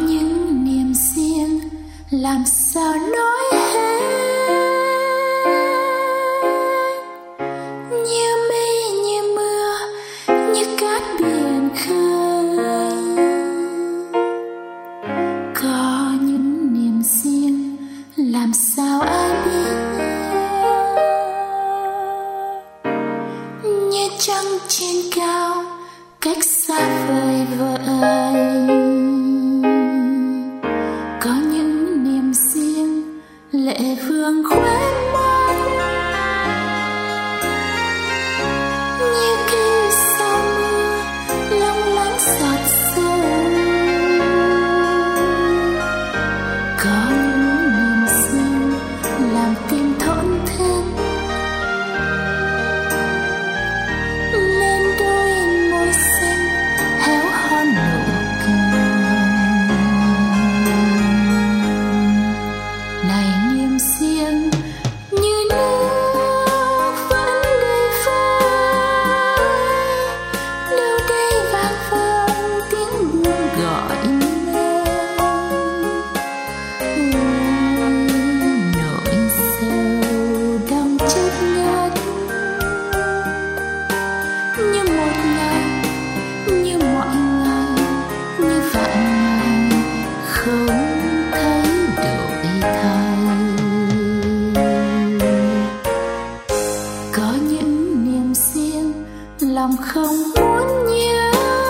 những niềm riêng làm sao nói hết, như mây như mưa như cát biển khơi. Có những niềm riêng làm sao ai biết, như trăng trên cao cách xa vời vợi. Có những niềm riêng lệ vương khóe mắt, như cây sau mưa long lánh giọt sương. Có những niềm riêng làm tim thổn thức, nên đôi môi xinh héo hon nụ cười. Này niềm riêng như nước vẫn đầy vơi, đâu đây vang vang tiếng buồn gọi lên. Nỗi sầu đong chất ngất, như một ngày, như mọi ngày, như vạn ngày không thấy đổi thay. Có những niềm riêng lòng không muốn nhớ,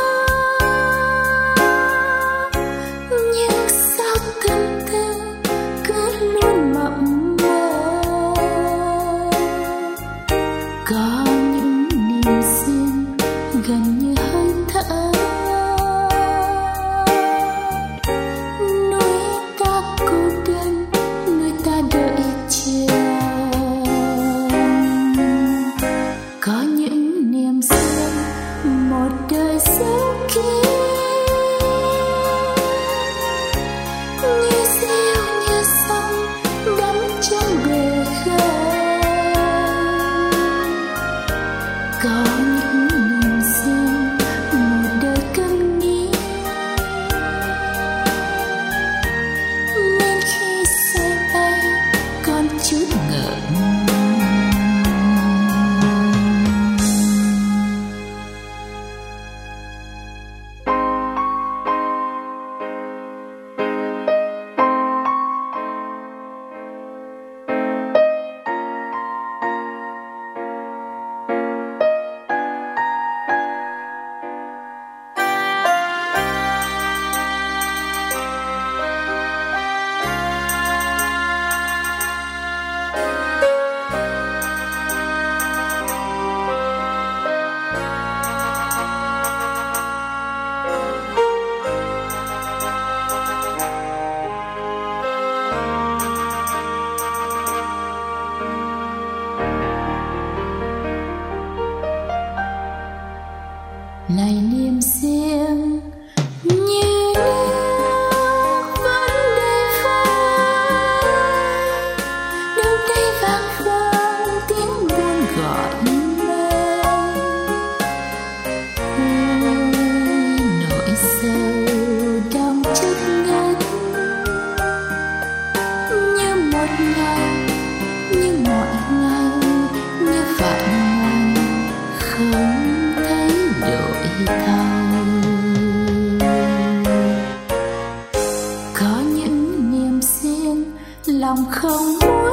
nhưng sao tâm tư cứ luôn mộng mơ. Có những niềm riêng gần như hơi thở, nuối ta cô đơn, nuối ta đợi chờ. Có những niềm riêng một đời dấu kín, như rêu như sông đắm trong bể khơi. Có những niềm riêng một đời câm nín, nên khi say bay còn chút ngượng. Này niềm riêng như nước vẫn đầy vơi, đâu đây vang vang tiếng buồn gọi lên. Nỗi sầu đong chất ngất, như một ngày, như mọi ngày, như vạn ngày không thấy đổi thay. Có những niềm riêng lòng không muốn